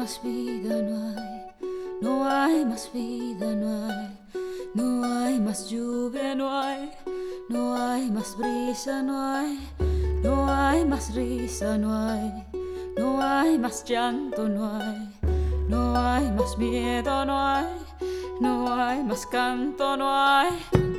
más vida, no hay más vida, no hay más lluvia, no hay más brisa, no hay más risa, no hay más llanto, no hay más miedo, no hay más canto, no hay.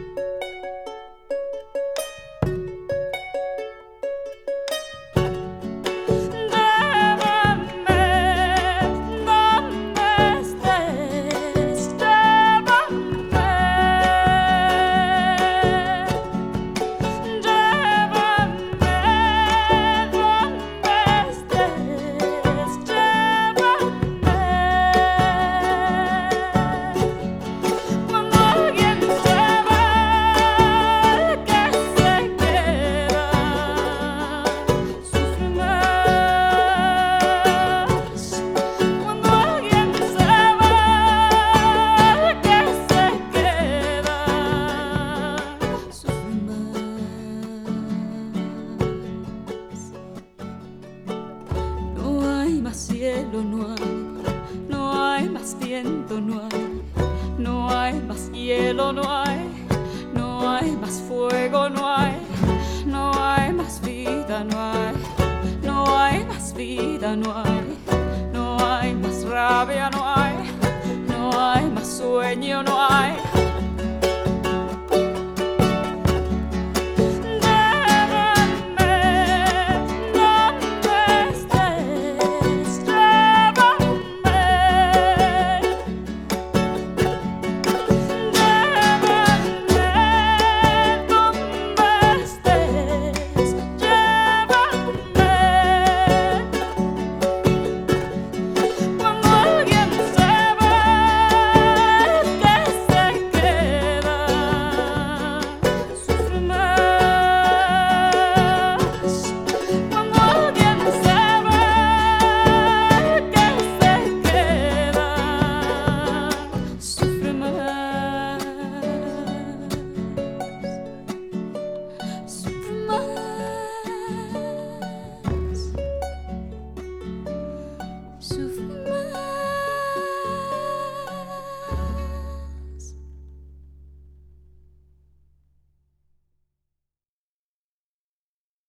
Cielo no hay más viento, no hay más hielo, no hay más fuego, no hay más vida, no hay más vida, no hay más rabia, no hay más sueño, no hay.